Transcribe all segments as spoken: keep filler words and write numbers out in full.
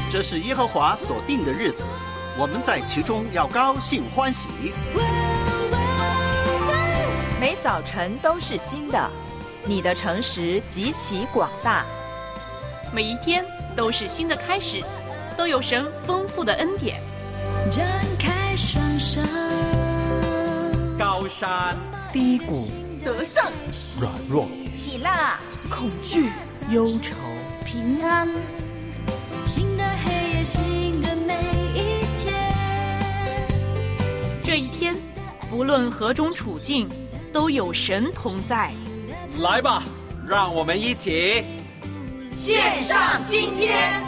这是耶和华所定的日子，我们在其中要高兴欢喜。 每早晨都是新的，你的诚实极其广大。 每一天都是新的开始，都有神丰富的恩典。 展开双手， 高山低谷， 得胜软弱， 喜乐恐惧忧愁， 平安。 新的黑夜，新的每一天。 这一天，不论何种处境，都有神同在。 来吧，让我们一起献上今天。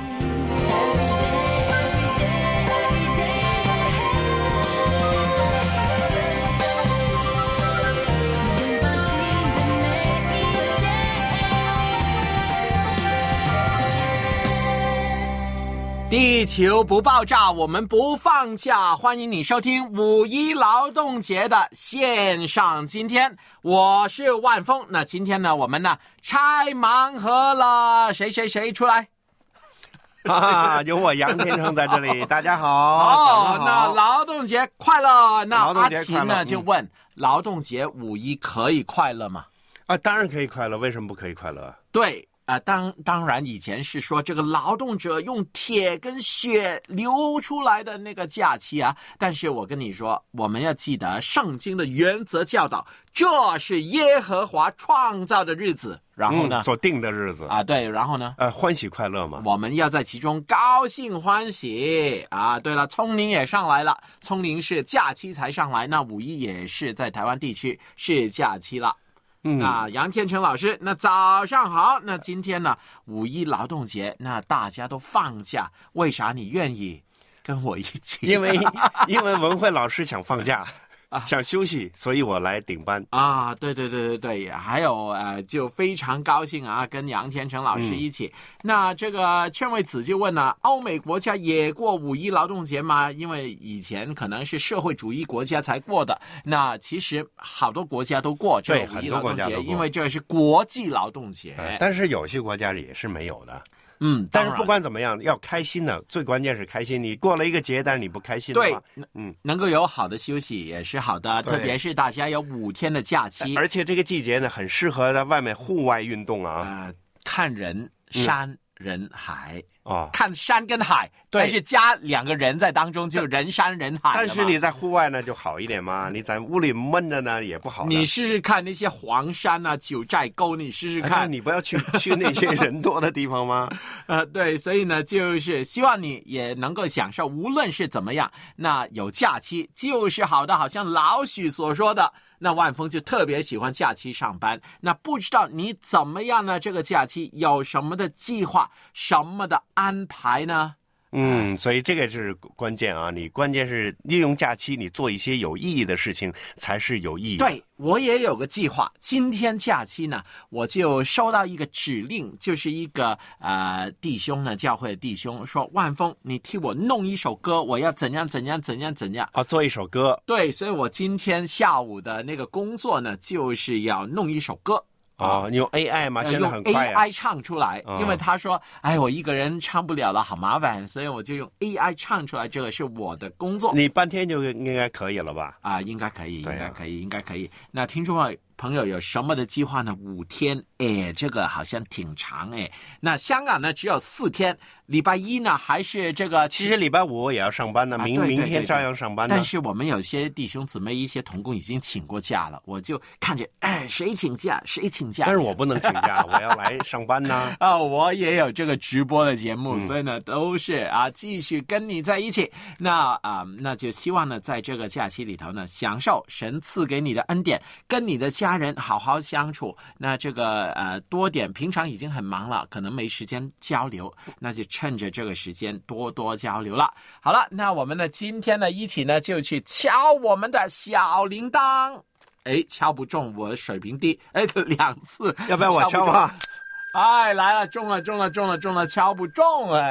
地球不爆炸，我们不放假。欢迎你收听五一劳动节的线上今天，我是万峰。那今天呢，我们呢拆盲盒了，谁谁谁出来？ 啊，有我杨天成在这里，大家好。 哦，那劳动节快乐。那阿奇呢、 嗯、 就问，劳动节五一可以快乐吗？ 啊，当然可以快乐，为什么不可以快乐？ 对。啊、呃，当当然，以前是说这个劳动者用铁跟血流出来的那个假期啊，但是我跟你说，我们要记得圣经的原则教导，这是耶和华创造的日子，然后呢， 嗯、所定的日子啊，对，然后呢， 呃，欢喜快乐嘛， 我们要在其中高兴欢喜啊。对了，聪明也上来了，聪明是假期才上来，那五一也是在台湾地区是假期了。 嗯， 那杨天成老师，那早上好。那今天呢，五一劳动节，那大家都放假，为啥你愿意跟我一起？ 因为因为文慧老师想放假。啊，想休息，所以我来顶班啊！对对对对对，还有呃，就非常高兴啊，跟杨天成老师一起。嗯、那这个劝慰子就问了，欧美国家也过五一劳动节吗？因为以前可能是社会主义国家才过的，那其实好多国家都过这个五一劳动节，因为这是国际劳动节、 嗯。但是有些国家也是没有的。 嗯， 但是不管怎么样，要开心的，最关键是开心。你过了一个节，但是你不开心的话， 对，嗯，能够有好的休息也是好的，特别是大家有五天的假期， 而且这个季节呢，很适合在外面户外运动啊， 呃，看人山。嗯人海哦， 看山跟海，但是加两个人在当中，就人山人海。 但是你在户外呢就好一点嘛，你在屋里闷着呢也不好。 你试试看那些黄山啊、九寨沟，你试试看。 哎、你不要去去那些人多的地方吗？ 呃，对，所以呢，就是希望你也能够享受，无论是怎么样，那有假期就是好的。好像老许所说的。那万峰就特别喜欢假期上班，那不知道你怎么样呢？这个假期有什么的计划，什么的安排呢？ 嗯，所以这个是关键啊！你关键是利用假期，你做一些有意义的事情才是有意义的。 对，我也有个计划。今天假期呢，我就收到一个指令，就是一个呃弟兄呢，教会的弟兄说：“万峰，你替我弄一首歌，我要怎样怎样怎样怎样。” 啊，做一首歌。 对，所以我今天下午的那个工作呢，就是要弄一首歌。 哦，用 A I 吗？现在很快、啊、 用 A I 唱出来、哦，因为他说，哎，我一个人唱不了了，好麻烦，所以我就用 A I 唱出来，这个是我的工作。 你半天就应该可以了吧？ 啊，应该可以，应该可以，应该可以。那听众朋友有什么的计划呢？五天，哎，这个好像挺长哎。那香港呢只有四天，礼拜一呢还是这个？ 其实礼拜五也要上班呢，明、啊、明天照样上班呢。 但是我们有些弟兄姊妹、一些同工已经请过假了，我就看着，哎，谁请假谁请假。 但是我不能请假，我要来上班呢。 啊，我也有这个直播的节目， 嗯、 所以呢都是啊继续跟你在一起。那啊，那就希望呢在这个假期里头呢，享受神赐给你的恩典，跟你的家人好好相处。那这个呃多点，平常已经很忙了，可能没时间交流，那就趁着这个时间多多交流了。好了，那我们呢今天呢一起呢就去敲我们的小铃铛。哎，敲不中，我水平低，哎，两次， 要不要我敲啊？ 哎，来了，中了，中了，中了，中了，敲不中，哎。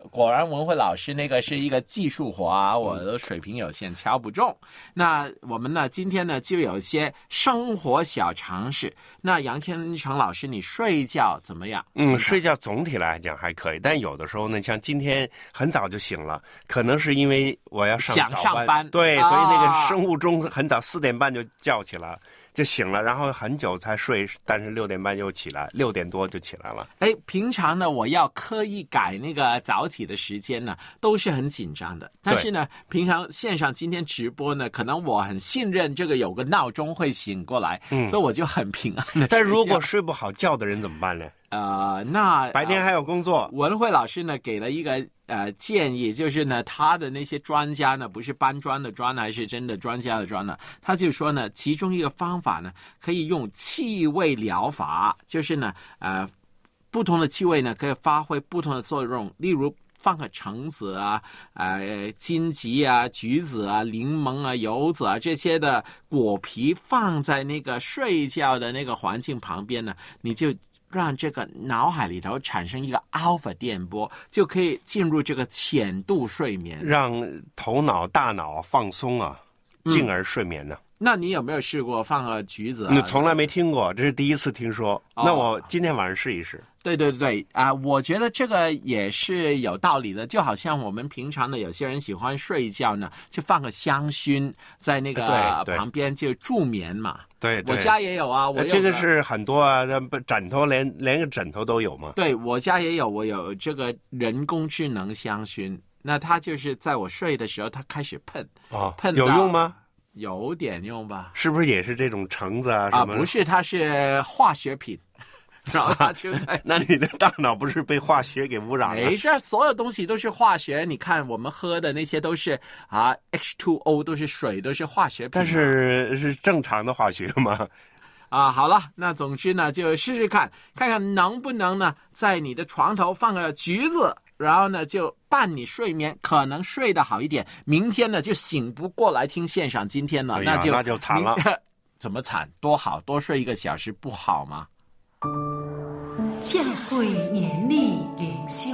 果然文慧老师那个是一个技术活啊，我的水平有限，敲不中。那我们呢，今天呢就有一些生活小常识。那杨天成老师，你睡觉怎么样？ 嗯，睡觉总体来讲还可以，但有的时候呢，像今天很早就醒了，可能是因为我要上想早班， 上班对， 啊所以那个生物钟很早四点半就叫起来。就醒了，然后很久才睡，但是六点半又起来，六点多就起来了。 哎，平常呢，我要刻意改那个早起的时间呢，都是很紧张的。但是呢，平常线上今天直播呢，可能我很信任这个有个闹钟会醒过来，嗯、所以我就很平安的。 但如果睡不好觉的人怎么办呢？ 呃，那白天还有工作。 呃、文慧老师呢给了一个呃建议，就是呢，他的那些专家呢，不是搬砖的砖还是真的专家的砖呢，他就说呢，其中一个方法呢，可以用气味疗法，就是呢，呃，不同的气味呢，可以发挥不同的作用，例如放个橙子啊、呃金桔啊、橘子啊、柠檬啊、柚子啊这些的果皮放在那个睡觉的那个环境旁边呢，你就让这个脑海里头产生一个 alpha 电波，就可以进入这个浅度睡眠， 让头脑大脑放松啊，进而睡眠呢。嗯， 那你有没有试过放个橘子啊？ 你从来没听过，这是第一次听说。哦，那我今天晚上试一试。 对对对啊、呃，我觉得这个也是有道理的，就好像我们平常的有些人喜欢睡觉呢，就放个香薰在那个旁边就助眠嘛。 对，对我家也有啊，我有这个是很多啊，枕头连连个枕头都有嘛。 对，我家也有，我有这个人工智能香薰，那它就是在我睡的时候，它开始喷， 哦， 喷有用吗？ 有点用吧。 是不是也是这种橙子啊？什么？ 啊，不是，它是化学品。然后它就在那你的大脑不是被化学给污染了？ 没事，所有东西都是化学。你看我们喝的那些都是啊 H 二 O， 都是水，都是化学品、啊。 但是是正常的化学吗？ 啊，好了，那总之呢，就试试看，看看能不能呢，在你的床头放个橘子，然后呢就伴你睡眠，可能睡得好一点。明天呢就醒不过来听线上今天了， 哎、 那就那就惨了。 怎么惨？多好，多睡一个小时不好吗？ 教会年历灵修，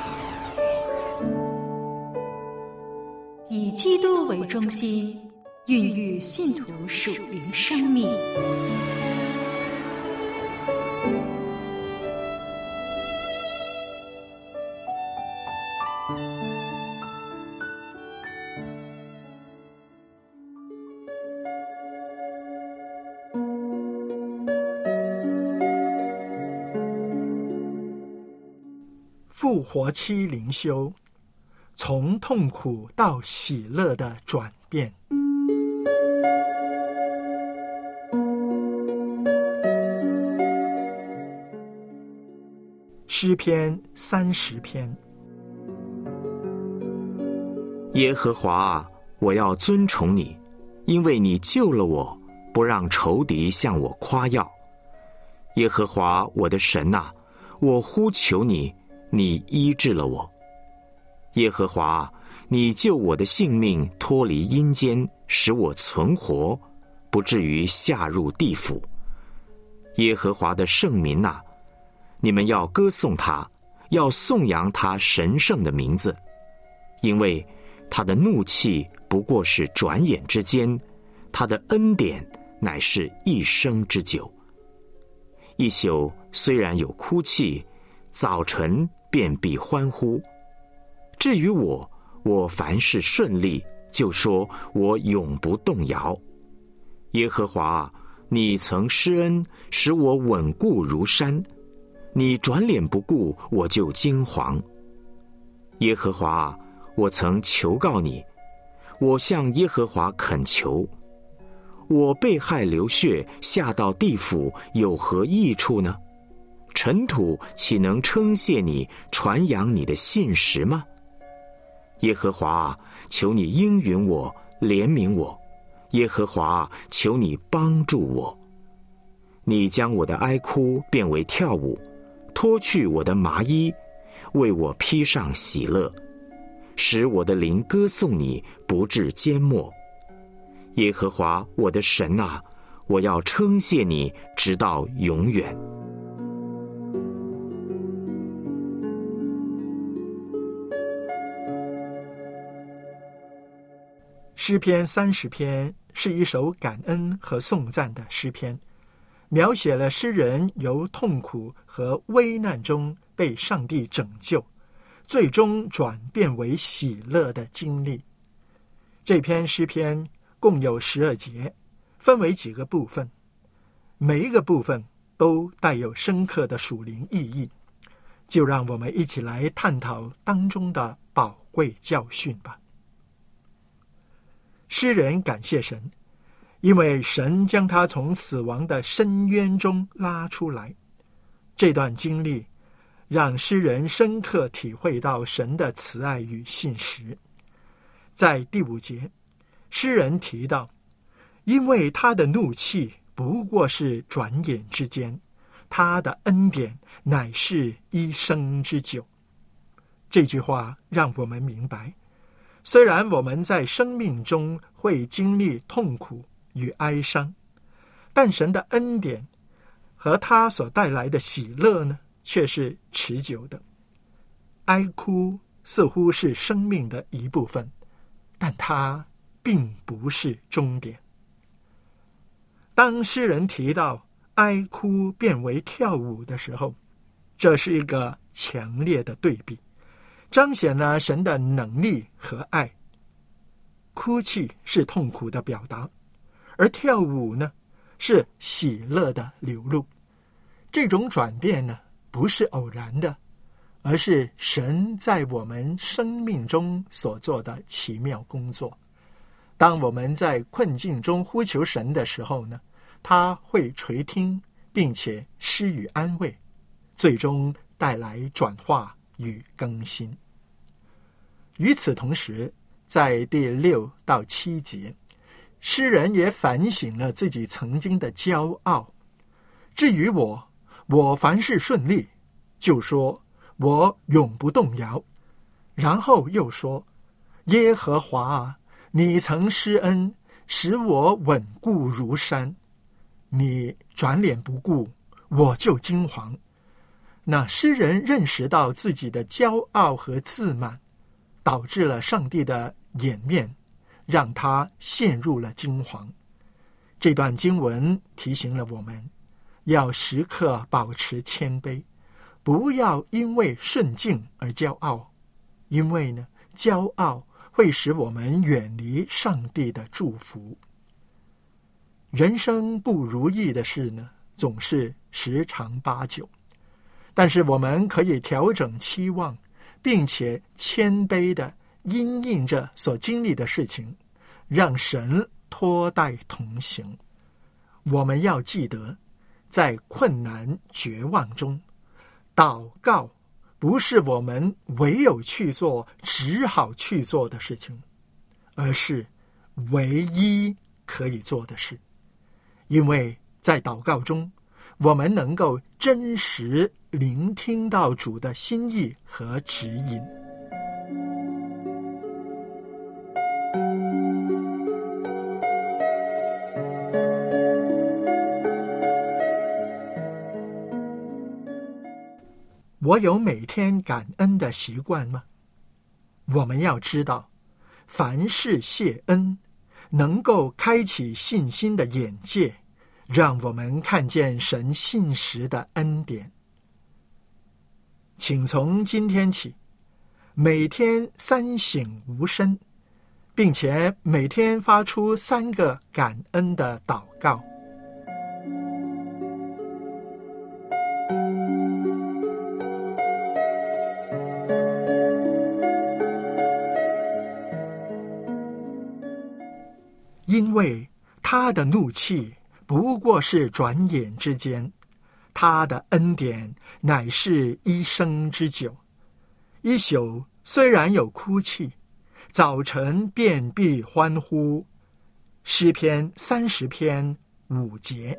以基督为中心，孕育信徒属灵生命。 复活期灵修，从痛苦到喜乐的转变。诗篇三十篇。 耶和华啊，我要尊崇你，因为你救了我，不让仇敌向我夸耀。耶和华我的神啊，我呼求你，你医治了我。耶和华，你救我的性命脱离阴间，使我存活，不至于下入地府。耶和华的圣民啊，你们要歌颂他，要颂扬他神圣的名字，因为他的怒气不过是转眼之间，他的恩典乃是一生之久。一宿虽然有哭泣，早晨便必欢呼。至于我，我凡事顺利，就说我永不动摇。耶和华，你曾施恩，使我稳固如山，你转脸不顾，我就惊惶。耶和华，我曾求告你，我向耶和华恳求，我被害流血，下到地府，有何益处呢？尘土岂能称谢你，传扬你的信实吗？耶和华，求你应允我，怜悯我。耶和华，求你帮助我。你将我的哀哭变为跳舞，脱去我的麻衣，为我披上喜乐，使我的灵歌颂你，不至缄默。耶和华我的神啊，我要称谢你，直到永远。 诗篇三十篇是一首感恩和颂赞的诗篇，描写了诗人由痛苦和危难中被上帝拯救，最终转变为喜乐的经历。这篇诗篇共有十二节，分为几个部分，每一个部分都带有深刻的属灵意义。就让我们一起来探讨当中的宝贵教训吧。诗人感谢神，因为神将他从死亡的深渊中拉出来。这段经历让诗人深刻体会到神的慈爱与信实。在第五节，诗人提到，因为他的怒气不过是转眼之间，他的恩典乃是一生之久。这句话让我们明白，虽然我们在生命中会经历痛苦与哀伤，但神的恩典和他所带来的喜乐呢，却是持久的。哀哭似乎是生命的一部分，但它并不是终点。当诗人提到哀哭变为跳舞的时候，这是一个强烈的对比，彰显了神的能力和爱。哭泣是痛苦的表达，而跳舞呢，是喜乐的流露。这种转变呢，不是偶然的，而是神在我们生命中所做的奇妙工作。当我们在困境中呼求神的时候呢，他会垂听并且施予安慰，最终带来转化与更新。与此同时，在第六到七节，诗人也反省了自己曾经的骄傲。至于我，我凡事顺利，就说我永不动摇。然后又说，耶和华啊，你曾施恩，使我稳固如山，你转脸不顾，我就惊惶。那诗人认识到自己的骄傲和自满，导致了上帝的掩面，让他陷入了惊惶。这段经文提醒了我们，要时刻保持谦卑，不要因为顺境而骄傲，因为呢，骄傲会使我们远离上帝的祝福。人生不如意的事呢，总是十常八九，但是我们可以调整期望，并且谦卑的因应着所经历的事情，让神托带同行。我们要记得，在困难绝望中，祷告不是我们唯有去做只好去做的事情，而是唯一可以做的事。因为在祷告中，我们能够真实聆听到主的心意和指引。我有每天感恩的习惯吗？我们要知道，凡事谢恩，能够开启信心的眼界，让我们看见神信实的恩典。请从今天起，每天三省吾身，并且每天发出三个感恩的祷告。因为他的怒气不过是转眼之间，他的恩典乃是一生之久。一宿虽然有哭泣，早晨便必欢呼。诗篇三十篇五节。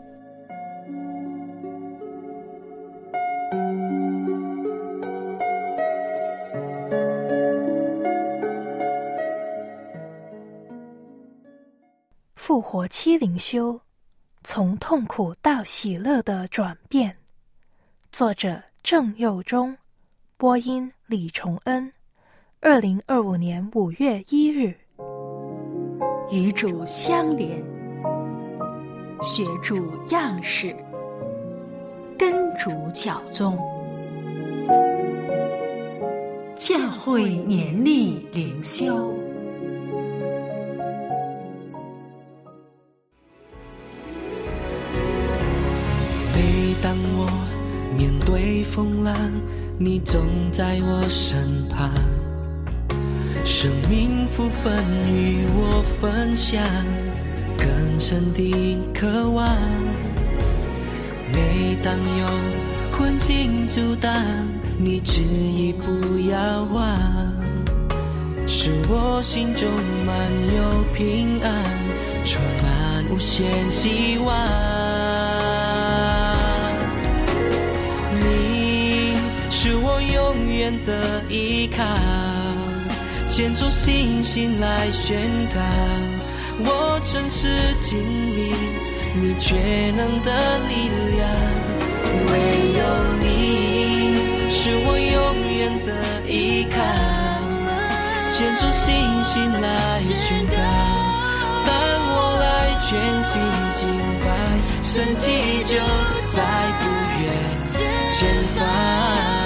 复活期灵修，从痛苦到喜乐的转变。作者郑佑中，播音李崇恩。二零二五年五月一日。 与主相连，学主样式，跟主脚踪。教会年历灵修。 每当我面对风浪，你总在我身旁，生命福分与我分享，更深的渴望。每当有困境阻挡，你旨意不要忘，使我心中满有平安，充满无限希望。你是我永远的依靠，牵着信心来宣告，我真实经历你全能的力量，唯有你是我永远的依靠，牵着信心来宣告，当我来全心敬拜，神迹就在不远前方。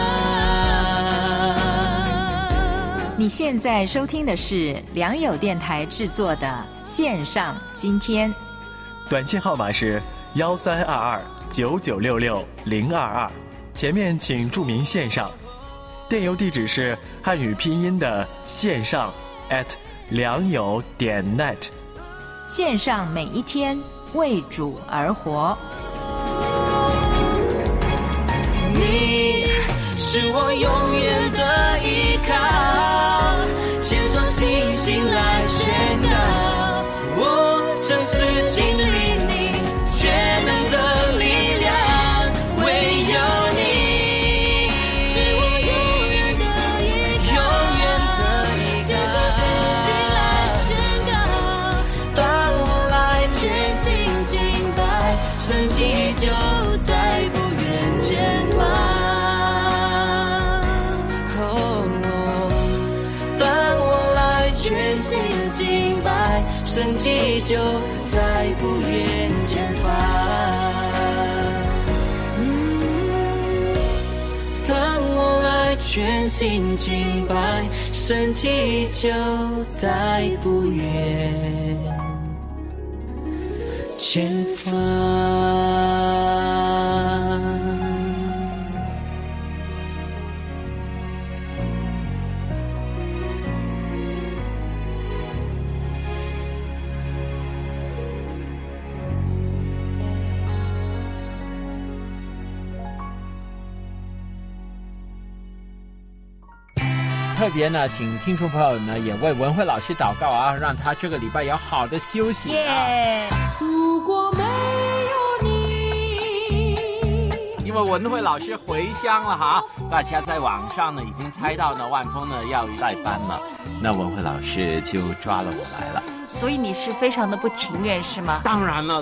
你现在收听的是良友电台制作的线上今天， 短信号码是幺三二二九九六六零二二，前面请注明线上。电邮地址是汉语拼音的线上 at 良友点 net。 线上每一天为主而活。 你是我永远的依靠，牵手信心来宣告，我真是经历你全能的力量，唯有你是我永远的依靠，永远的依靠，牵手信心来宣告，当我来全心敬拜，神迹就在不远前方。全心敬拜，神迹就在不远前方。嗯，当我来全心敬拜，神迹就在不远前方。 特别呢，请听众朋友呢也为文慧老师祷告啊，让他这个礼拜有好的休息啊。 耶！ 如果没有你， 因为文慧老师回乡了哈，大家在网上呢已经猜到呢，万峰呢要代班了，那文慧老师就抓了我来了。 所以你是非常的不情愿是吗？ 当然了。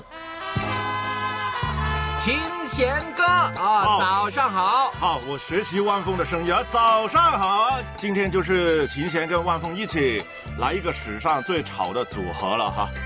琴弦哥啊，早上好！ 好，我学习万峰的声音，早上好！今天就是琴弦跟万峰一起来一个史上最吵的组合了哈。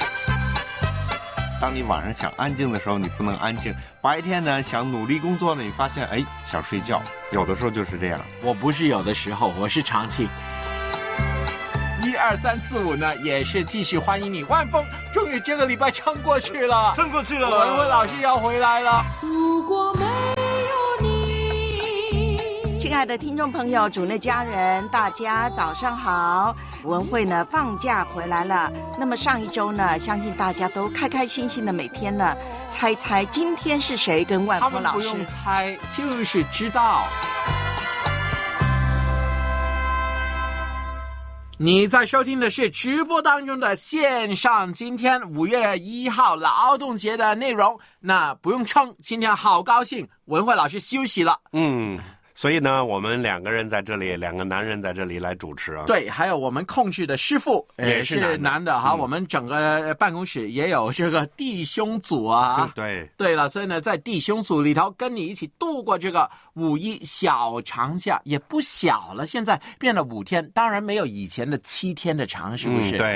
当你晚上想安静的时候，你不能安静；白天呢，想努力工作呢，你发现哎想睡觉，有的时候就是这样。 我不是有的时候，我是长期。一二三四五呢，也是继续欢迎你，万峰，终于这个礼拜撑过去了， 撑过去了， 文慧老师要回来了。 如果没有你， 亲爱的听众朋友，主内家人，大家早上好。文慧呢放假回来了，那么上一周呢，相信大家都开开心心的，每天呢猜猜今天是谁跟万峰老师。 他们不用猜，就是知道。你在收听的是直播当中的线上今天五月一号劳动节的内容，那不用撑，今天好高兴，文慧老师休息了。 嗯，所以呢，我们两个人在这里，两个男人在这里来主持啊。 对，还有我们控制的师傅也是男的， 是男的哈、嗯。我们整个办公室也有这个弟兄组啊。 对， 对了，所以呢，在弟兄组里头跟你一起度过这个五一小长假，也不小了，现在变了五天，当然没有以前的七天的长，是不是？ 嗯、对。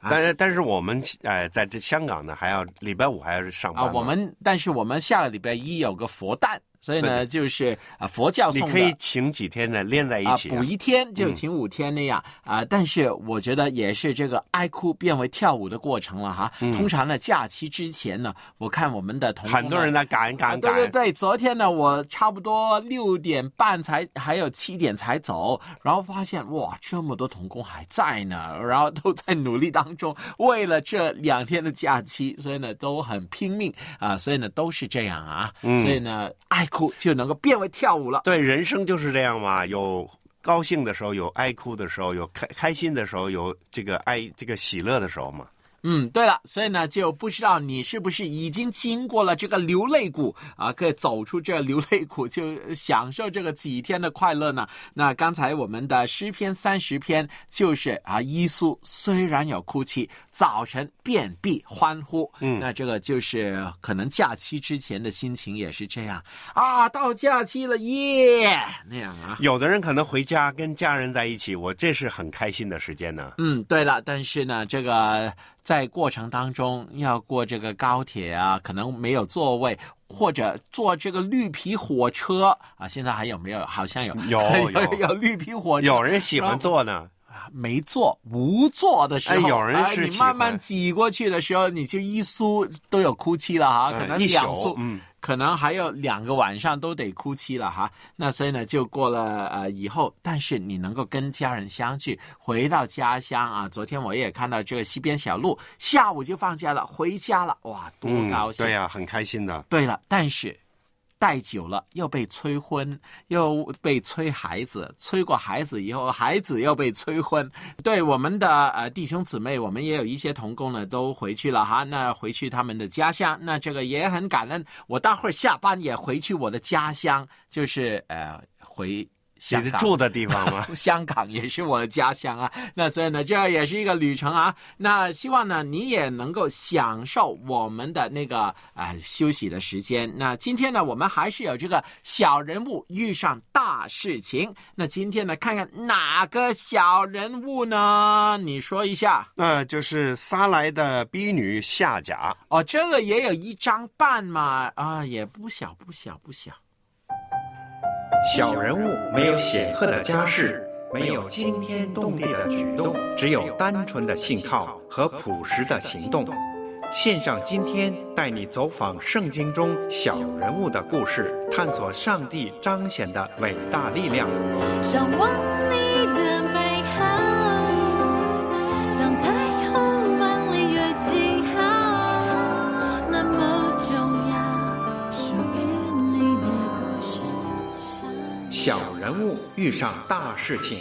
但是但是我们呃在这香港呢，还要礼拜五还要上班啊。我们但是我们下个礼拜一有个佛诞。所以呢，就是啊，佛教送的， 你可以请几天呢，连在一起、啊啊，补一天就请五天那样、嗯、啊。但是我觉得也是这个哀哭变为跳舞的过程了哈。嗯、通常呢，假期之前呢，我看我们的同很多人在赶赶赶、啊。 对对对，昨天呢，我差不多六点半才，还有七点才走，然后发现哇，这么多同工还在呢，然后都在努力当中，为了这两天的假期，所以呢都很拼命啊，所以呢都是这样啊，嗯、所以呢哀哭就能够变为跳舞了。 对，人生就是这样嘛，有高兴的时候，有哀哭的时候，有开开心的时候，有这个哀这个喜乐的时候嘛。 嗯，对了，所以呢，就不知道你是不是已经经过了这个流泪谷啊，可以走出这流泪谷，就享受这个几天的快乐呢？那刚才我们的诗篇三十篇就是啊，耶稣虽然有哭泣，早晨便必欢呼。嗯，那这个就是可能假期之前的心情也是这样啊，到假期了耶，那样啊。 有的人可能回家跟家人在一起，我这是很开心的时间呢。 嗯，对了，但是呢，这个。在过程当中要过这个高铁啊，可能没有座位，或者坐这个绿皮火车啊，现在还有没有？好像有， 有有有绿皮火车， 有人喜欢坐呢。 没坐无坐的时候， 哎、有人是、 哎、你慢慢挤过去的时候，你就一苏都有哭泣了哈，可能两苏、嗯，可能还有两个晚上都得哭泣了哈。那所以呢，就过了呃以后，但是你能够跟家人相聚，回到家乡啊。昨天我也看到这个西边小路，下午就放假了，回家了，哇，多高兴！ 嗯、对呀、啊，很开心的。 对了，但是。待久了又被催婚，又被催孩子，催过孩子以后，孩子又被催婚。对我们的呃弟兄姊妹，我们也有一些同工呢，都回去了哈。那回去他们的家乡，那这个也很感恩。我待会儿下班也回去我的家乡，就是呃回。 你是住的地方吗？ 香港也是我的家乡啊，那所以呢，这也是一个旅程啊。那希望呢，你也能够享受我们的那个啊、呃、休息的时间。那今天呢，我们还是有这个小人物遇上大事情。那今天呢，看看哪个小人物呢？你说一下。 呃，就是撒莱的婢女夏甲。 哦，这个也有一张半嘛，啊，也不小不小不小。 小人物没有显赫的家世，没有惊天动地的举动，只有单纯的信靠和朴实的行动。线上今天带你走访圣经中小人物的故事，探索上帝彰显的伟大力量。 向往你的美好，像彩虹万里越记号，那么重要，属于你的故事。 小人物遇上大事情。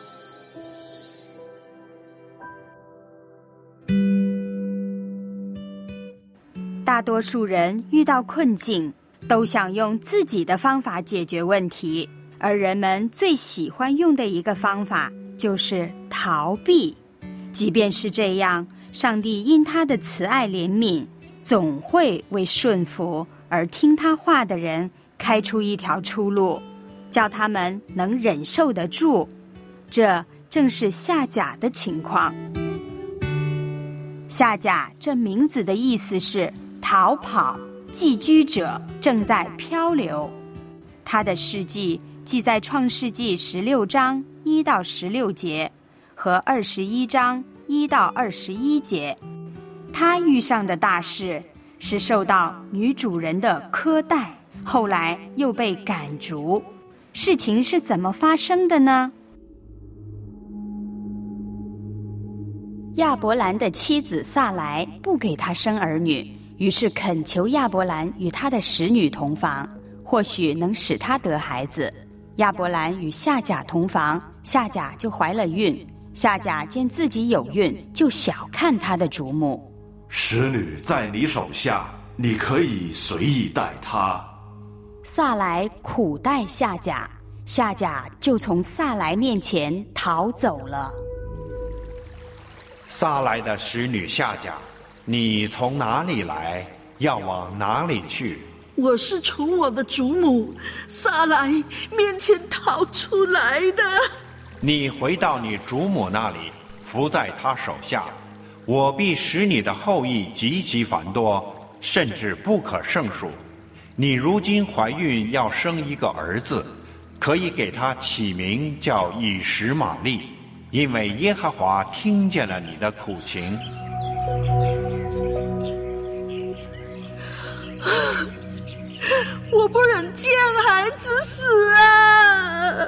大多数人遇到困境，都想用自己的方法解决问题，而人们最喜欢用的一个方法就是逃避。即便是这样，上帝因他的慈爱怜悯，总会为顺服而听他话的人开出一条出路，叫他们能忍受得住。这正是夏甲的情况。夏甲这名字的意思是逃跑，寄居者，正在漂流。他的事迹记在创世纪十六章一到十六节和二十一章一到二十一节。他遇上的大事是受到女主人的苛待，后来又被赶逐。事情是怎么发生的呢？亚伯兰的妻子撒莱不给他生儿女，于是恳求亚伯兰与他的使女同房，或许能使他得孩子。亚伯兰与夏甲同房，夏甲就怀了孕。夏甲见自己有孕，就小看他的主母。 使女在你手下，你可以随意待她。 撒莱苦待夏甲，夏甲就从撒莱面前逃走了。 撒莱的使女夏甲，你从哪里来？要往哪里去？ 我是从我的祖母撒莱面前逃出来的。 你回到你祖母那里，伏在她手下。 我必使你的后裔极其繁多，甚至不可胜数。你如今怀孕要生一个儿子，可以给他起名叫以实玛利，因为耶和华听见了你的苦情。 我不忍见孩子死啊！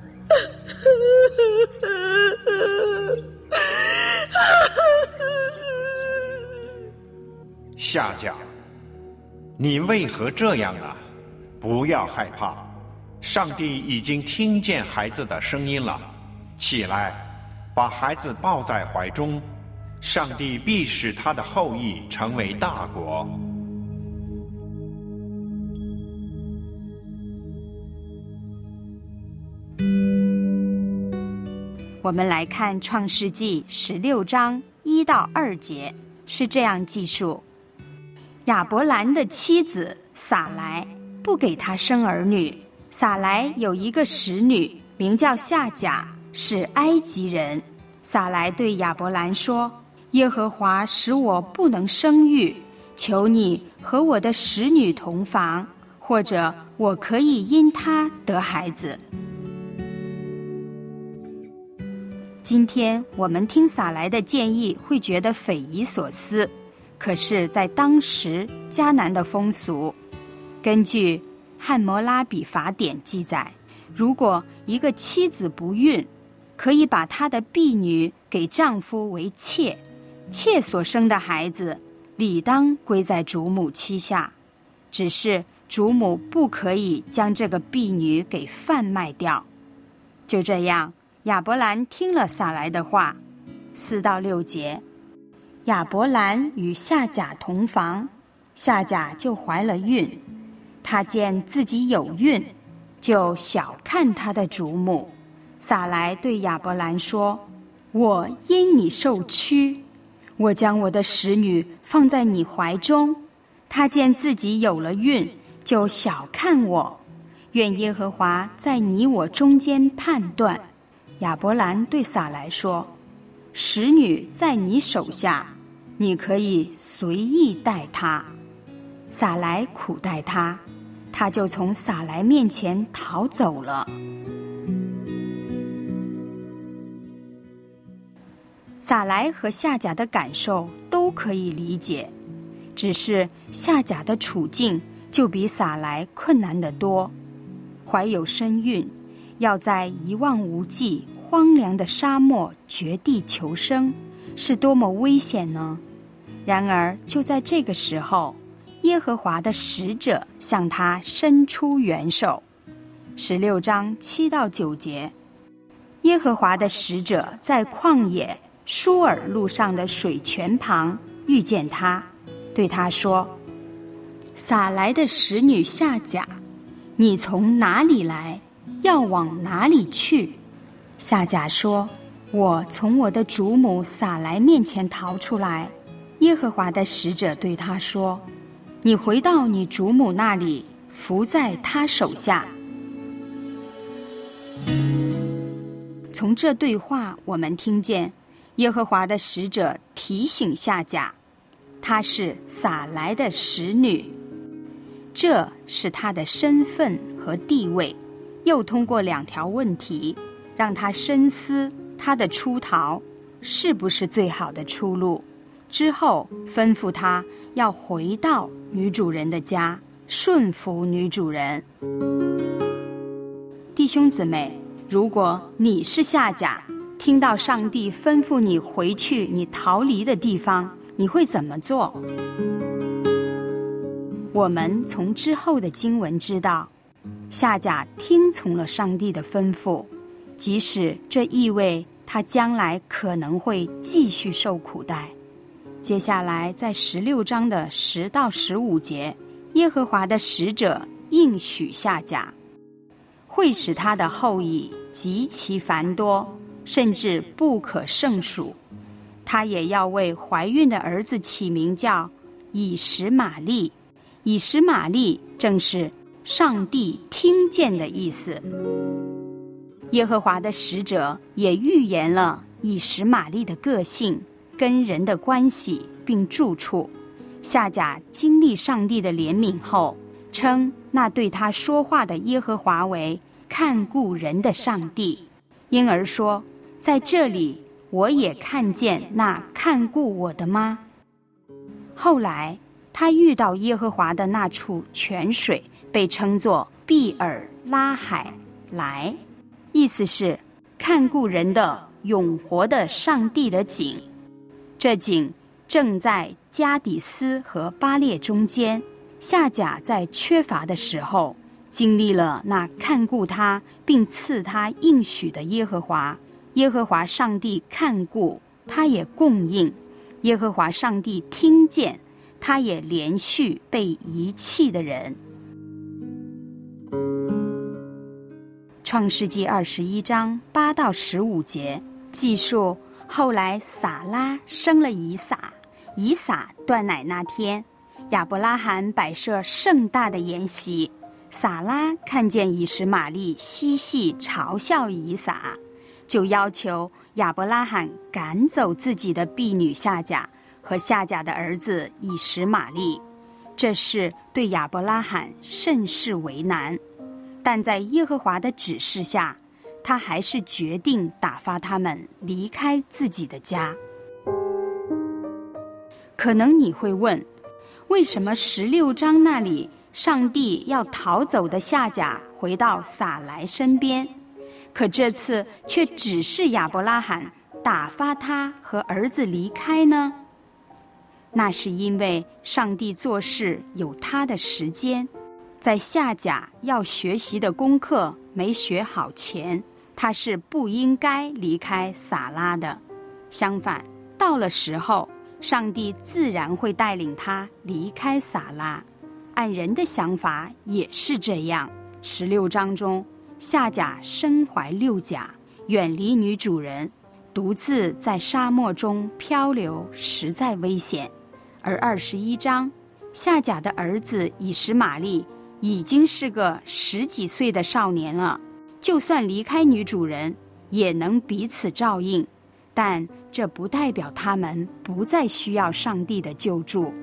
夏甲，你为何这样呢？不要害怕，上帝已经听见孩子的声音了。起来，把孩子抱在怀中，上帝必使他的后裔成为大国。 我们来看创世纪十六章一到二节，是这样记述：亚伯兰的妻子撒莱不给他生儿女。撒莱有一个使女，名叫夏甲，是埃及人。撒莱对亚伯兰说：耶和华使我不能生育，求你和我的使女同房，或者我可以因她得孩子。今天我们听撒莱的建议会觉得匪夷所思，可是在当时迦南的风俗，根据汉谟拉比法典记载，如果一个妻子不孕，可以把她的婢女给丈夫为妾，妾所生的孩子理当归在主母膝下，只是主母不可以将这个婢女给贩卖掉。就这样，亚伯兰听了撒莱的话。四到六节，亚伯兰与夏甲同房，夏甲就怀了孕。他见自己有孕，就小看他的主母。撒莱对亚伯兰说：我因你受屈，我将我的使女放在你怀中。他见自己有了孕，就小看我。愿耶和华在你我中间判断。亚伯兰对撒莱说：使女在你手下，你可以随意待她。撒莱苦待她，他就从撒莱面前逃走了。撒莱和夏甲的感受都可以理解，只是夏甲的处境就比撒莱困难得多。怀有身孕，要在一望无际荒凉的沙漠绝地求生，是多么危险呢？然而就在这个时候，耶和华的使者向他伸出援手。十六章七到九节，耶和华的使者在旷野舒尔路上的水泉旁遇见他，对他说：撒莱的使女夏甲，你从哪里来？要往哪里去？夏甲说：我从我的主母撒莱面前逃出来。耶和华的使者对他说：你回到你主母那里，伏在她手下。从这对话我们听见耶和华的使者提醒夏甲，她是撒莱的使女，这是她的身份和地位。又通过两条问题让他深思他的出逃是不是最好的出路，之后吩咐他要回到女主人的家，顺服女主人。弟兄姊妹，如果你是夏甲，听到上帝吩咐你回去你逃离的地方，你会怎么做？我们从之后的经文知道，夏甲听从了上帝的吩咐，即使这意味他将来可能会继续受苦待。接下来在十六章的十到十五节，耶和华的使者应许夏甲，会使他的后裔极其繁多，甚至不可胜数。他也要为怀孕的儿子起名叫以实玛利。以实玛利正是上帝听见的意思。耶和华的使者也预言了以实玛利的个性， 跟人的关系并住处。夏甲经历上帝的怜悯后，称那对他说话的耶和华为看顾人的上帝，因而说，在这里我也看见那看顾我的吗？后来他遇到耶和华的那处泉水，被称作毕尔拉海来，意思是看顾人的永活的上帝的井。这井正在加底斯和巴列中间。夏甲在缺乏的时候，经历了那看顾他并赐他应许的耶和华。耶和华上帝看顾，他也供应；耶和华上帝听见，他也连续被遗弃的人。创世纪二十一章八到十五节记述，后来撒拉生了以撒，以撒断奶那天，亚伯拉罕摆设盛大的筵席。撒拉看见以实玛利嬉戏嘲笑以撒，就要求亚伯拉罕赶走自己的婢女夏甲和夏甲的儿子以实玛利。这事对亚伯拉罕甚是为难，但在耶和华的指示下，他还是决定打发他们离开自己的家。可能你会问，为什么十六章那里上帝要逃走的夏甲回到撒来身边，可这次却只是亚伯拉罕打发他和儿子离开呢？那是因为上帝做事有他的时间，在夏甲要学习的功课没学好前，他是不应该离开撒拉的。相反，到了时候，上帝自然会带领他离开撒拉。按人的想法也是这样。十六章中，夏甲身怀六甲，远离女主人，独自在沙漠中漂流，实在危险。而二十一章，夏甲的儿子以实玛利已经是个十几岁的少年了，就算离开女主人，也能彼此照应，但这不代表他们不再需要上帝的救助。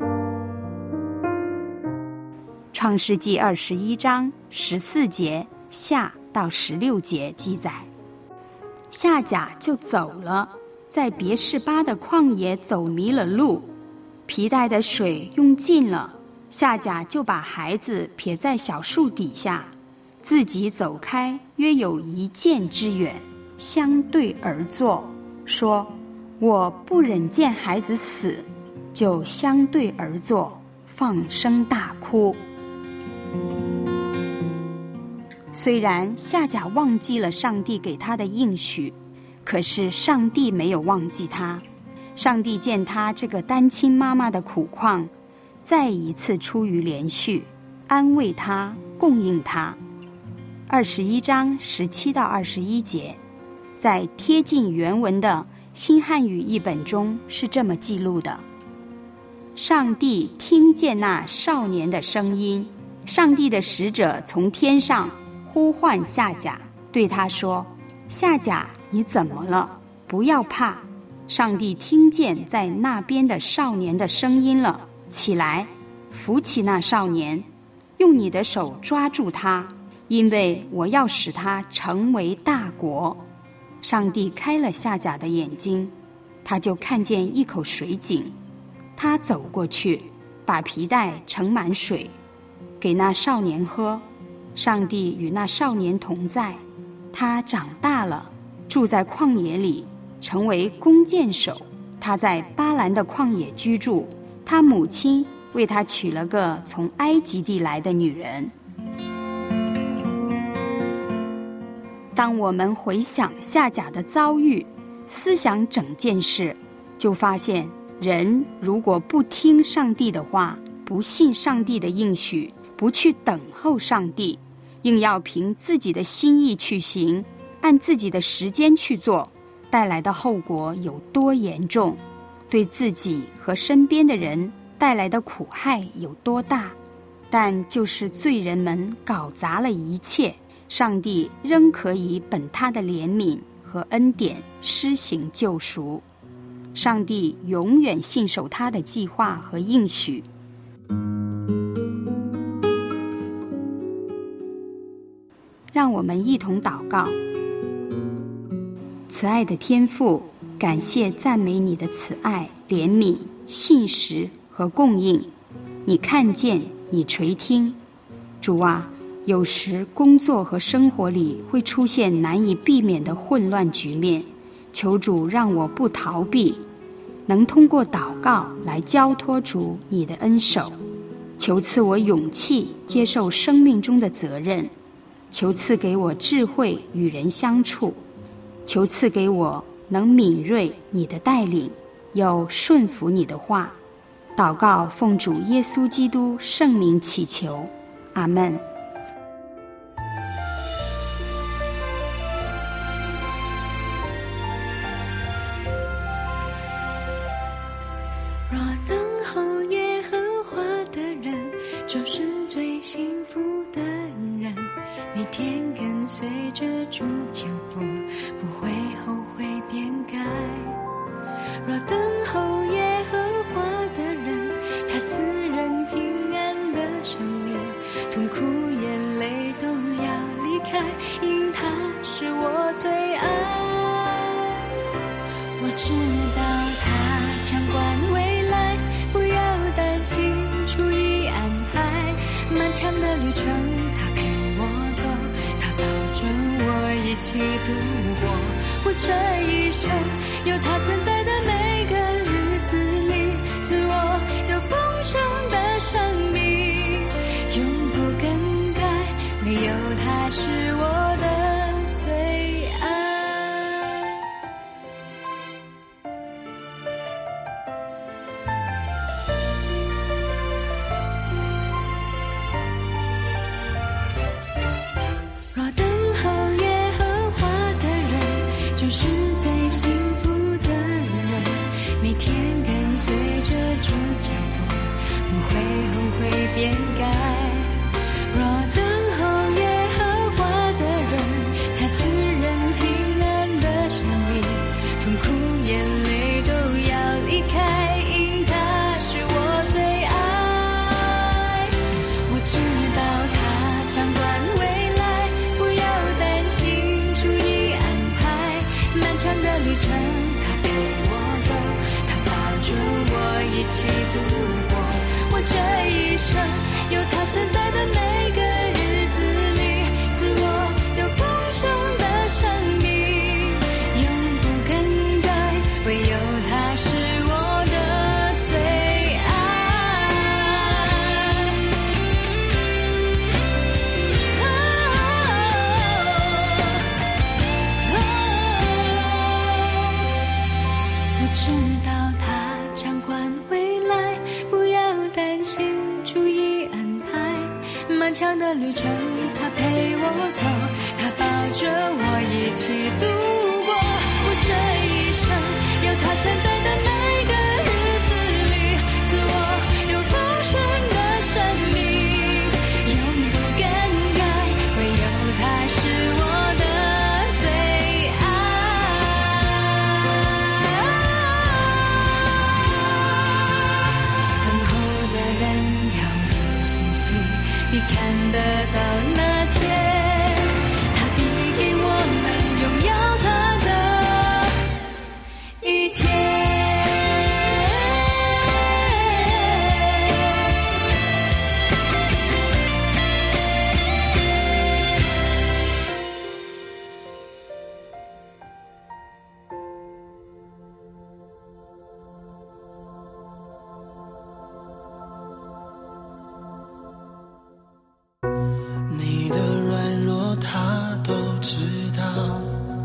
创世纪二十一章十四节下到十六节记载，夏甲就走了，在别是巴的旷野走迷了路，皮带的水用尽了，夏甲就把孩子撇在小树底下，自己走开约有一箭之远，相对而坐，说：我不忍见孩子死，就相对而坐，放声大哭。虽然夏甲忘记了上帝给他的应许，可是上帝没有忘记他。上帝见他这个单亲妈妈的苦况，再一次出于怜恤，安慰他，供应他。二十一章十七到二十一节，在贴近原文的新汉语译本中是这么记录的：上帝听见那少年的声音，上帝的使者从天上呼唤夏甲，对他说：夏甲，你怎么了？不要怕。上帝听见在那边的少年的声音了，起来，扶起那少年，用你的手抓住他，因为我要使他成为大国。上帝开了夏甲的眼睛，他就看见一口水井，他走过去，把皮带盛满水，给那少年喝。上帝与那少年同在，他长大了，住在旷野里，成为弓箭手。他在巴兰的旷野居住，他母亲为他娶了个从埃及地来的女人。当我们回想夏甲的遭遇，思想整件事，就发现人如果不听上帝的话，不信上帝的应许，不去等候上帝，硬要凭自己的心意去行，按自己的时间去做，带来的后果有多严重，对自己和身边的人带来的苦害有多大。但就是罪人们搞砸了一切，上帝仍可以本他的怜悯和恩典施行救赎。 上帝永远信守他的计划和应许。让我们一同祷告。慈爱的天父，感谢赞美你的慈爱、怜悯、信实和供应。你看见，你垂听。主啊，有时工作和生活里会出现难以避免的混乱局面，求主让我不逃避，能通过祷告来交托主你的恩手。求赐我勇气接受生命中的责任，求赐给我智慧与人相处，求赐给我能敏锐你的带领，又顺服你的话。祷告奉主耶稣基督圣名祈求，阿们。 若等候耶和华的人，就是最幸福的人。每天跟随着主脚步，不会后悔变改。若等候耶和华的人，他赐人平安的生命，痛苦眼泪都要离开，因他是我最爱。我知道他掌管未来，不要担心，出于安排。漫长的旅程他陪我走，他保证我一起度过。我这一生有他存在的每个日子里，赐我有丰盛的生命，永不更改，唯有他是我的最爱。若等候耶和华的人，就是最幸福的人。每天跟随着主脚步，不会后悔变改。若等候耶和华的人，他赐人平安的生命，痛苦眼泪都要离开，因他是我最爱。我知道他掌管未来，不要担心，注意安排。漫长的旅程他陪我走，他保证我一起度过。我这一生有他存在的每个日子里，赐我有丰盛的生命，永不更改，唯有他是我的最爱。我知道他掌管未来，不要担心，注意安排。漫长的旅程他陪我走，他抱着我一起度过。我这一生有他存在的每个日子里，赐我有丰盛的生命，永不更改，唯有他是我的最爱。等候的人要有信心，必看得到那天，他必给我们荣耀他的一天。 你的软弱他都知道，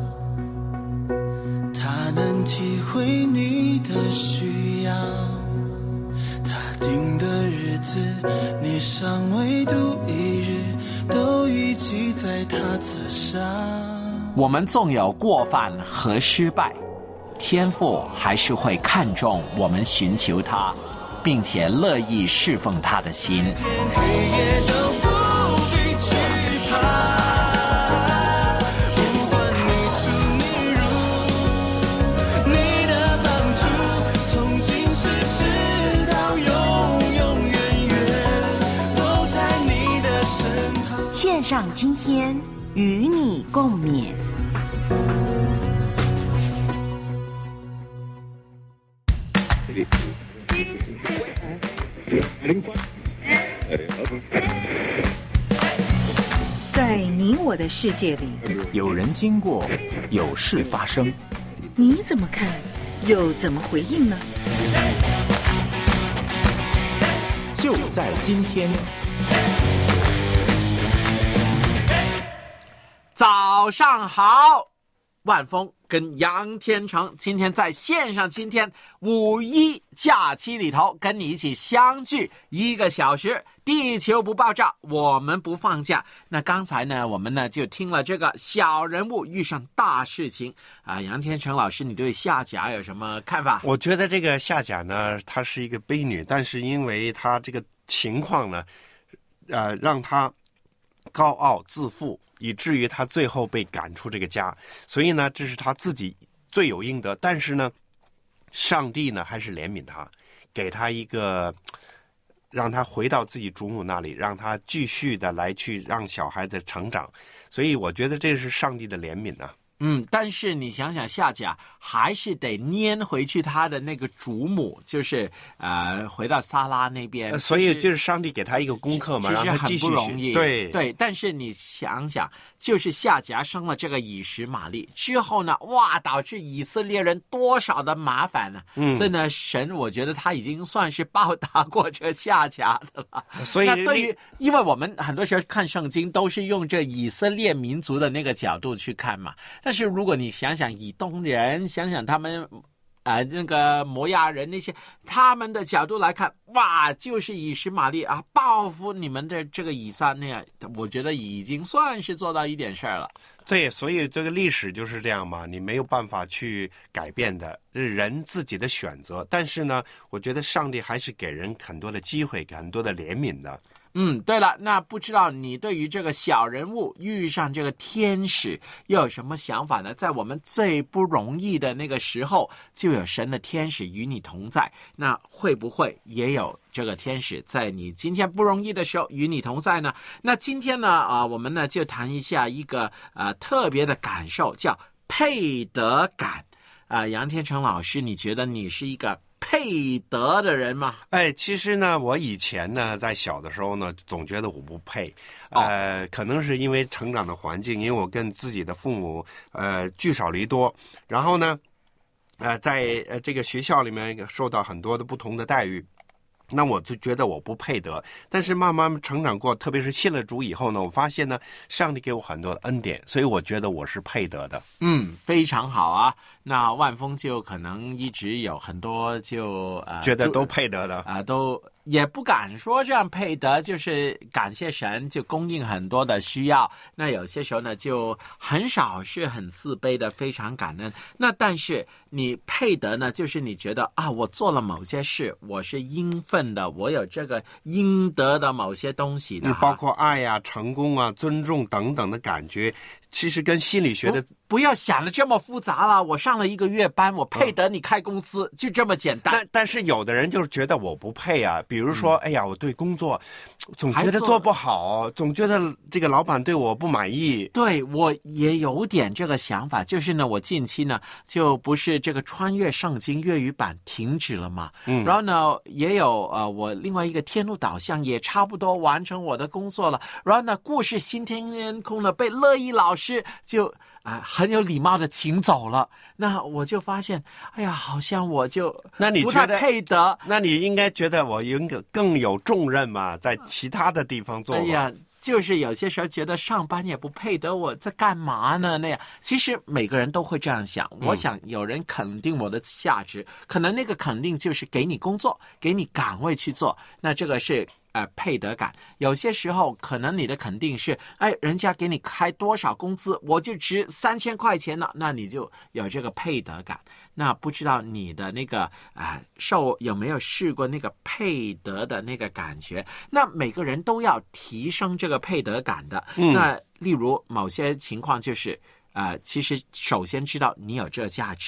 他能体会你的需要，他定的日子你尚未度一日，都已记在他册上。 我们纵有过犯和失败，天父还是会看重我们寻求他，并且乐意侍奉他的心。 黑夜都不必惧怕，不管你出你入，你的帮助上今天与你共勉。 在你我的世界里， 有人经过，有事发生， 你怎么看，又怎么回应呢？ 就在今天。 早上好，万峰跟杨天成今天在线上，今天五一假期里头跟你一起相聚一个小时，地球不爆炸，我们不放假。那刚才呢，我们呢就听了这个小人物遇上大事情啊、呃。杨天成老师，你对夏甲有什么看法？ 我觉得这个夏甲呢，她是一个悲女，但是因为她这个情况呢，呃，让她高傲自负，以至于她最后被赶出这个家，所以呢，这是她自己罪有应得。但是呢，上帝呢还是怜悯她，给她一个。让他回到自己祖母那里，让他继续的来去让小孩子成长，所以我觉得这是上帝的怜悯啊。 嗯，但是你想想，夏甲还是得撵回去他的那个祖母，就是呃，回到撒拉那边、 呃。所以就是上帝给他一个功课嘛， 让他继续很不容易。 对对，但是你想想，就是夏甲生了这个以实玛利之后呢，哇，导致以色列人多少的麻烦呢、啊？嗯，所以呢，神我觉得他已经算是报答过这夏甲的了。 所以， 那对于，因为我们很多时候看圣经都是用这以色列民族的那个角度去看嘛。但是如果你想想以东人，想想他们啊、呃、那个摩亚人那些，他们的角度来看，哇，就是以实玛利啊报复你们的这个以撒那样，我觉得已经算是做到一点事儿了。 对，所以这个历史就是这样嘛，你没有办法去改变的，是人自己的选择。但是呢，我觉得上帝还是给人很多的机会，很多的怜悯的。 嗯，对了，那不知道你对于这个小人物遇上这个天使又有什么想法呢？在我们最不容易的那个时候，就有神的天使与你同在，那会不会也有这个天使在你今天不容易的时候与你同在呢？那今天呢，啊、呃，我们呢就谈一下一个呃特别的感受，叫配得感。啊、呃，杨天成老师，你觉得你是一个配得的人吗？ 哎，其实呢，我以前呢，在小的时候呢，总觉得我不配，呃，哦、可能是因为成长的环境，因为我跟自己的父母呃聚少离多，然后呢，呃，在呃这个学校里面受到很多的不同的待遇。那我就觉得我不配得，但是慢慢成长过，特别是信了主以后呢，我发现呢，上帝给我很多的恩典，所以我觉得我是配得的。 嗯，非常好啊。那万峰就可能一直有很多就呃觉得都配得的啊、呃，都也不敢说这样配得，就是感谢神就供应很多的需要。那有些时候呢，就很少是很自卑的，非常感恩。那但是你配得呢，就是你觉得啊，我做了某些事，我是应份的，我有这个应得的某些东西的， 包括爱啊、成功啊、尊重等等的感觉，其实跟心理学的。 不要想的这么复杂了，我上了一个月班，我配得你开工资、嗯、就这么简单。 但但是有的人就是觉得我不配啊，比如说、嗯、哎呀，我对工作总觉得做不好，总觉得这个老板对我不满意。 对，我也有点这个想法，就是呢，我近期呢就不是这个穿越圣经粤语版停止了嘛，嗯，然后呢也有呃我另外一个天路导向也差不多完成我的工作了，然后呢故事新天空呢被乐意老师就啊、呃、很有礼貌的请走了，那我就发现，哎呀，好像我就那你觉得配得， 那你应该觉得我应该更有重任嘛，在其他的地方做。 哎呀，就是有些时候觉得上班也不配得，我在干嘛呢？那样，其实每个人都会这样想。嗯、我想有人肯定我的价值，可能那个肯定就是给你工作，给你岗位去做，那这个是。呃，配得感，有些时候可能你的肯定是，哎，人家给你开多少工资，我就值三千块钱了，那你就有这个配得感。那不知道你的那个啊、呃，受有没有试过那个配得的那个感觉？那每个人都要提升这个配得感的。嗯、那例如某些情况就是，呃，其实首先知道你有这个价值。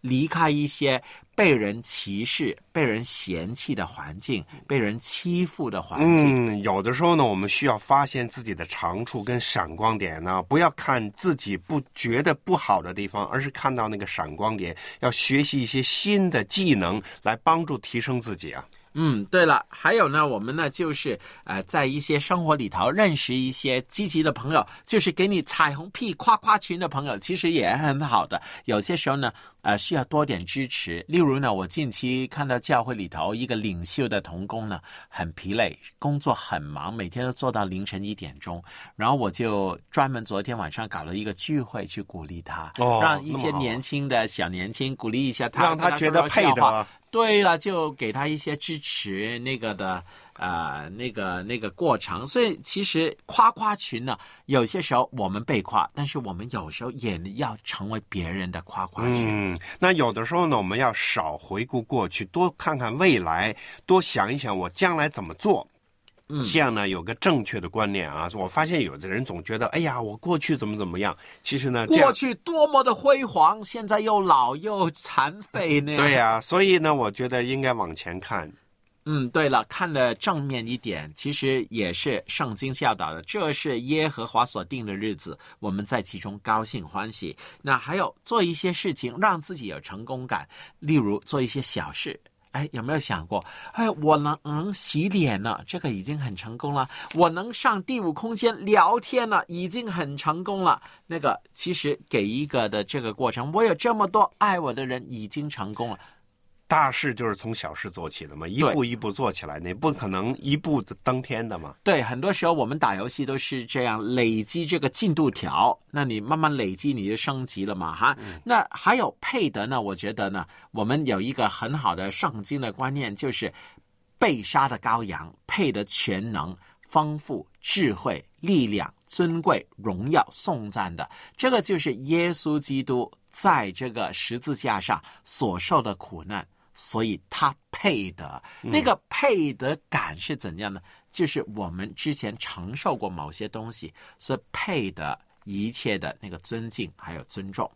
离开一些被人歧视、被人嫌弃的环境，被人欺负的环境。 嗯，有的时候呢，我们需要发现自己的长处跟闪光点呢，不要看自己不觉得不好的地方，而是看到那个闪光点，要学习一些新的技能来帮助提升自己啊。 嗯，对了，还有呢，我们呢就是呃，在一些生活里头认识一些积极的朋友，就是给你彩虹屁夸夸群的朋友，其实也很好的。有些时候呢，呃，需要多点支持。例如呢，我近期看到教会里头一个领袖的同工呢，很疲累，工作很忙，每天都做到凌晨一点钟。然后我就专门昨天晚上搞了一个聚会去鼓励他， 哦、 让一些年轻的小年轻鼓励一下他， 让他觉得配得。 对了，就给他一些支持，那个的呃，那个那个过程。所以其实夸夸群呢，有些时候我们被夸，但是我们有时候也要成为别人的夸夸群。 嗯，那有的时候呢，我们要少回顾过去，多看看未来，多想一想我将来怎么做。 嗯， 这样呢，有个正确的观念啊。我发现有的人总觉得，哎呀，我过去怎么怎么样，其实呢， 过去多么的辉煌，现在又老又残废呢。 对呀、啊，所以呢，我觉得应该往前看。 嗯，对了，看得正面一点，其实也是圣经教导的，这是耶和华所定的日子，我们在其中高兴欢喜。那还有做一些事情让自己有成功感，例如做一些小事。哎，有没有想过？哎，我能能洗脸了，这个已经很成功了。我能上第五空间聊天了，已经很成功了。那个其实给一个的这个过程，我有这么多爱我的人，已经成功了。 大事就是从小事做起的嘛，一步一步做起来，你不可能一步登天的嘛。 对，很多时候我们打游戏都是这样累积这个进度条，那你慢慢累积你就升级了嘛，哈。嗯、那还有配得呢，我觉得呢，我们有一个很好的圣经的观念，就是被杀的羔羊配得全能、丰富、智慧、力量、尊贵、荣耀、颂赞的，这个就是耶稣基督在这个十字架上所受的苦难。所以他配得，那个配得感是怎样呢？就是我们之前承受过某些东西，所以配得一切的那个尊敬还有尊重。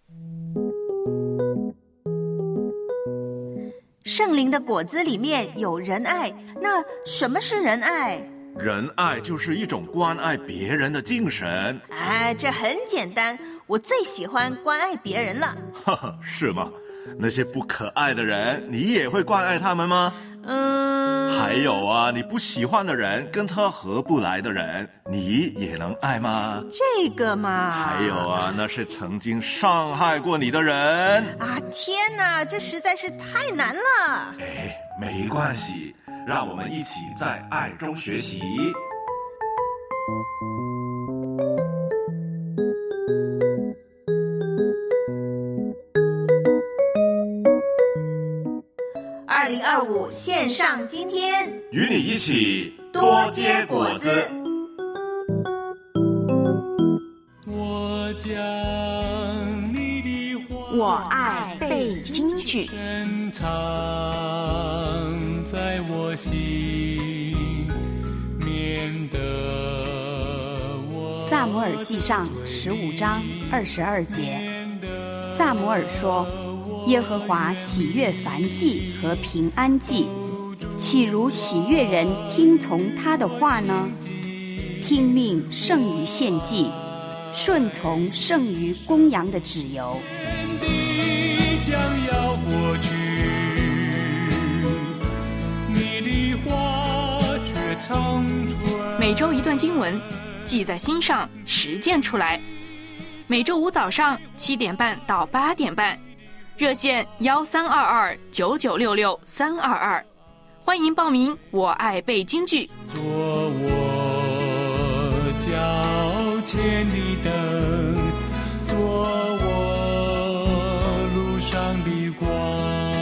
圣灵的果子里面有仁爱，那什么是仁爱？ 仁爱就是一种关爱别人的精神。 哎，这很简单，我最喜欢关爱别人了。 哈哈，是吗？那些不可爱的人，你也会关爱他们吗？ 嗯。 还有啊，你不喜欢的人，跟他合不来的人，你也能爱吗？ 这个嘛。 还有啊，那是曾经伤害过你的人。 啊，天哪，这实在是太难了。 哎，没关系，让我们一起在爱中学习。 二零二五线上今天， 与你一起多结果子。 我将你的话， 我爱背京剧， 深藏在我心，免得我。 撒母耳记上十五章二十二节，撒母耳说。耶和华喜悦燔祭和平安祭，岂如喜悦人听从他的话呢？听命胜于献祭，顺从胜于公羊的脂油。 将要过去，你的话却长存。 每周一段经文，记在心上，实践出来。每周五早上七点半到八点半。热线幺三二二九九六六三二二，欢迎报名。我爱背京剧。 做我脚前的灯，做我路上的光。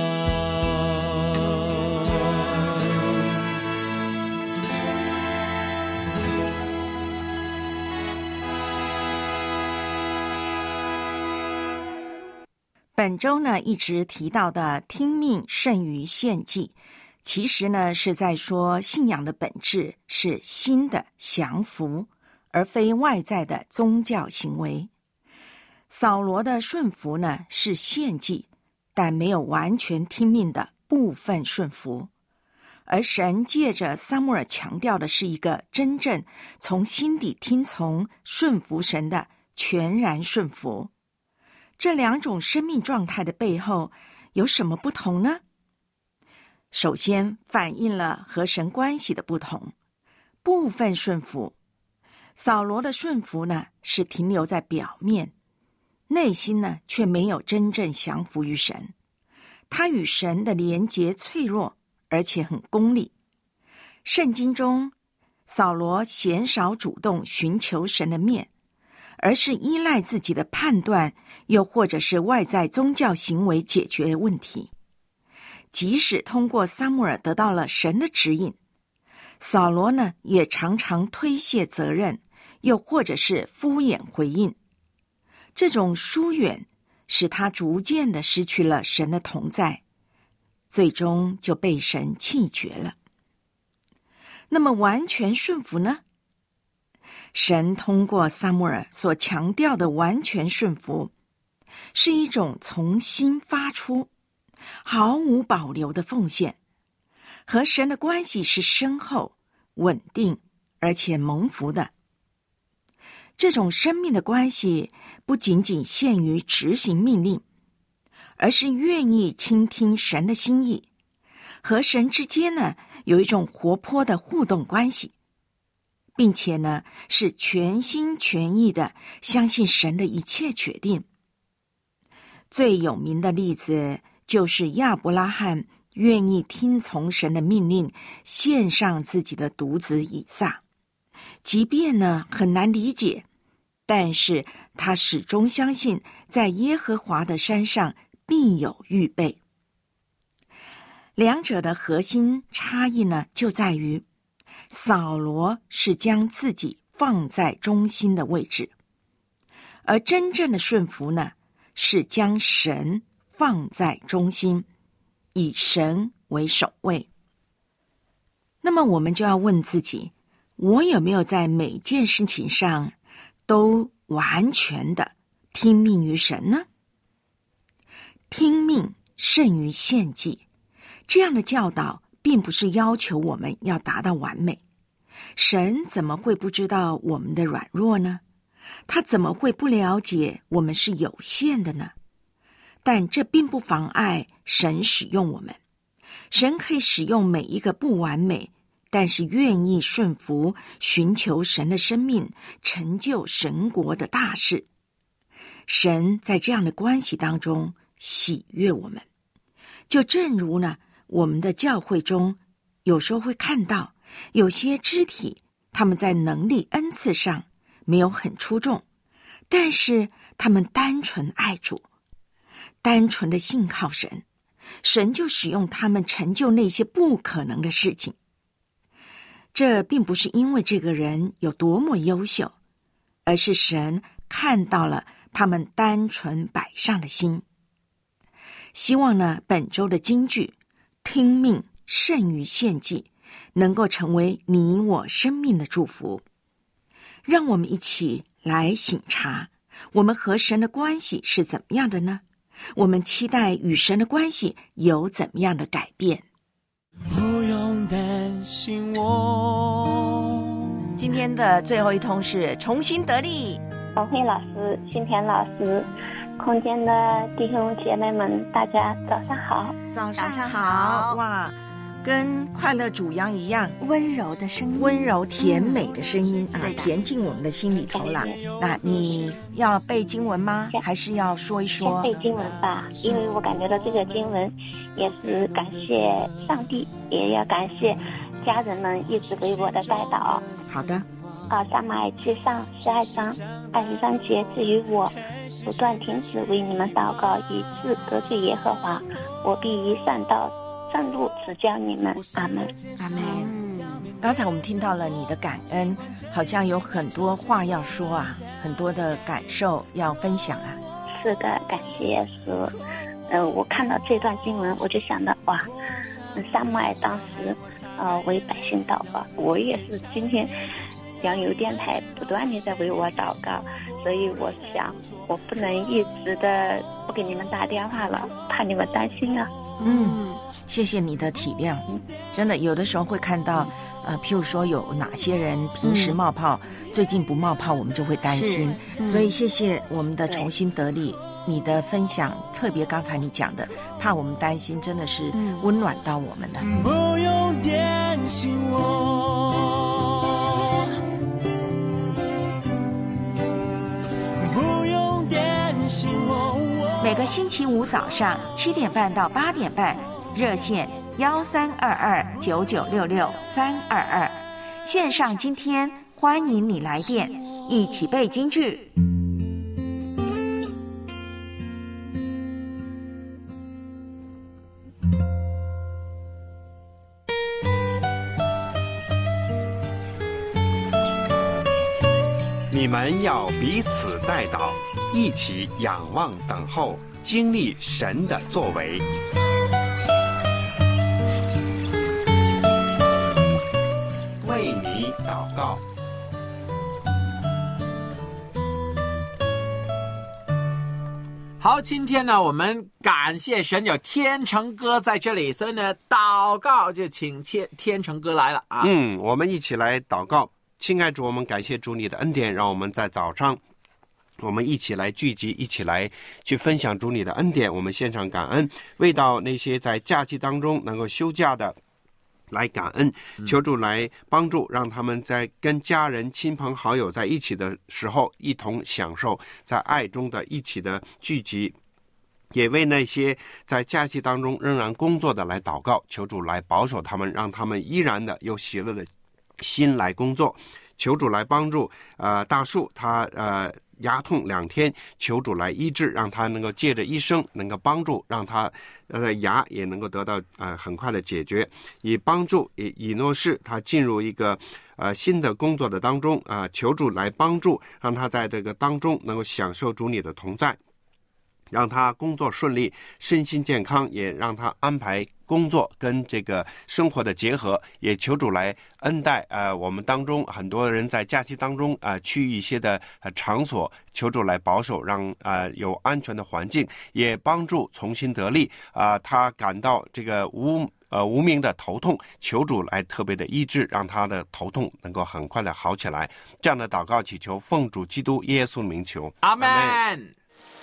本周呢一直提到的听命胜于献祭，其实呢是在说信仰的本质是心的降服，而非外在的宗教行为。扫罗的顺服呢是献祭， 但没有完全听命的部分顺服。而神借着撒母耳强调的是一个真正从心底听从顺服神的全然顺服。这两种生命状态的背后有什么不同呢？首先反映了和神关系的不同。部分顺服，扫罗的顺服呢是停留在表面，内心呢却没有真正降服于神。他与神的连结脆弱，而且很功利。圣经中，扫罗鲜少主动寻求神的面，而是依赖自己的判断，又或者是外在宗教行为解决问题。即使通过撒母耳得到了神的指引，扫罗呢也常常推卸责任，又或者是敷衍回应。这种疏远使他逐渐的失去了神的同在，最终就被神弃绝了。那么完全顺服呢？神通过撒母耳所强调的完全顺服，是一种从心发出、毫无保留的奉献，和神的关系是深厚、稳定，而且蒙福的。这种生命的关系不仅仅限于执行命令，而是愿意倾听神的心意，和神之间呢有一种活泼的互动关系，并且呢是全心全意的相信神的一切决定。最有名的例子就是亚伯拉罕愿意听从神的命令，献上自己的独子以撒，即便呢很难理解，但是他始终相信在耶和华的山上必有预备。两者的核心差异呢，就在于扫罗是将自己放在中心的位置，而真正的顺服呢，是将神放在中心，以神为首位。那么我们就要问自己，我有没有在每件事情上都完全的听命于神呢？听命胜于献祭，这样的教导并不是要求我们要达到完美。神怎么会不知道我们的软弱呢？他怎么会不了解我们是有限的呢？但这并不妨碍神使用我们。神可以使用每一个不完美，但是愿意顺服、寻求神的生命，成就神国的大事。神在这样的关系当中喜悦我们。就正如呢，我们的教会中有时候会看到有些肢体，他们在能力恩赐上没有很出众，但是他们单纯爱主，单纯的信靠神，神就使用他们成就那些不可能的事情。这并不是因为这个人有多么优秀，而是神看到了他们单纯摆上的心。希望呢，本周的金句听命胜于献祭能够成为你我生命的祝福。让我们一起来省察，我们和神的关系是怎么样的呢？我们期待与神的关系有怎么样的改变？ 不用担心我。 今天的最后一通是重新得力。 王慧老师、新田老师，空间的弟兄姐妹们，大家早上好。 早上好。哇，跟快乐主羊一样， 温柔的声音， 温柔甜美的声音、嗯、啊，甜进我们的心里头了。那你要背经文吗？还是要说一说？ 先背经文吧，因为我感觉到这个经文也是感谢上帝，也要感谢家人们一直给我的带导。 好的。 啊，撒马尔记上十二章二十三节，至于我不断停止为你们祷告，以致得罪耶和华，我必以善道正路指教你们。阿门， 阿门。刚才我们听到了你的感恩，好像有很多话要说啊，很多的感受要分享啊。 是的，感谢耶稣。呃，我看到这段经文，我就想到哇，撒母耳当时呃为百姓祷告，我也是今天良友电台不断的在为我祷告，所以我想我不能一直的不给你们打电话了，怕你们担心啊。 嗯，谢谢你的体谅。真的，有的时候会看到，呃，譬如说有哪些人平时冒泡，嗯、最近不冒泡，我们就会担心。嗯、所以谢谢我们的重新得力，你的分享，特别刚才你讲的，怕我们担心，真的是温暖到我们了。 不用点醒我，不用点醒我。 每个星期五早上七点半到八点半，热线幺三二二九九六六三二二，线上今天欢迎你来电，一起背京剧。 你们要彼此代祷，一起仰望等候，经历神的作为。为你祷告。 好，今天呢，我们感谢神有天成哥在这里，所以呢，祷告就请天天成哥来了啊。 嗯，我们一起来祷告。亲爱主，我们感谢主你的恩典，让我们在早上我们一起来聚集，一起来去分享主你的恩典，我们献上感恩，为到那些在假期当中能够休假的来感恩，求主来帮助，让他们在跟家人亲朋好友在一起的时候，一同享受在爱中的一起的聚集，也为那些在假期当中仍然工作的来祷告，求主来保守他们，让他们依然的有喜乐的心来工作。求主来帮助呃大树他呃牙痛两天，求主来医治，让他能够借着医生能够帮助，让他呃牙也能够得到呃很快的解决，以帮助以以诺士他进入一个呃新的工作的当中啊、呃，求主来帮助，让他在这个当中能够享受主你的同在，让他工作顺利，身心健康，也让他安排工作跟这个生活的结合，也求主来恩待呃我们当中很多人在假期当中啊、呃、去一些的、呃、场所，求主来保守，让呃有安全的环境，也帮助重新得力啊、呃、他感到这个无呃无名的头痛，求主来特别的医治，让他的头痛能够很快的好起来。这样的祷告祈求奉主基督耶稣的名求， 阿们。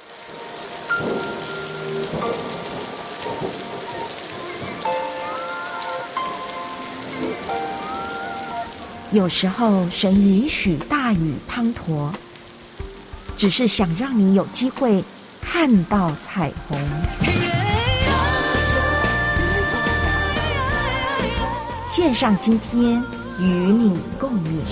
有时候神允许大雨滂沱，只是想让你有机会看到彩虹。线上今天与你共勉。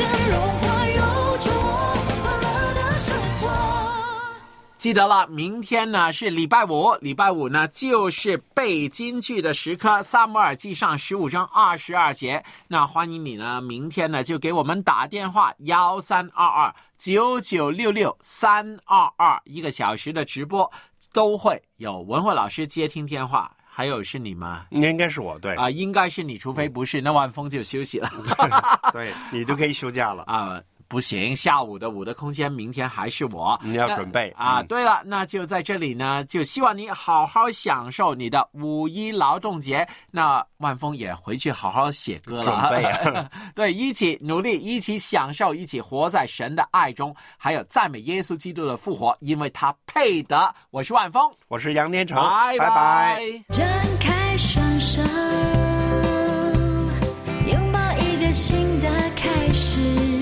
记得了，明天呢是礼拜五，礼拜五呢就是背金句的时刻，撒母耳记上十五章二十二节。那欢迎你呢，明天呢就给我们打电话幺三二二九九六六三二二，一个小时的直播都会有文慧老师接听电话。还有是你吗？ 应该是我，对啊、呃，应该是你，除非不是，那万峰就休息了。 对，你就可以休假了啊。呃不行，下午的五的空间，明天还是我。 你要准备啊、嗯！对了，那就在这里呢，就希望你好好享受你的五一劳动节。那万峰也回去好好写歌了， 准备啊！ 对，一起努力，一起享受，一起活在神的爱中，还有赞美耶稣基督的复活，因为他配得。我是万峰， 我是杨天成， 拜拜。 张开双手，拥抱一个新的开始。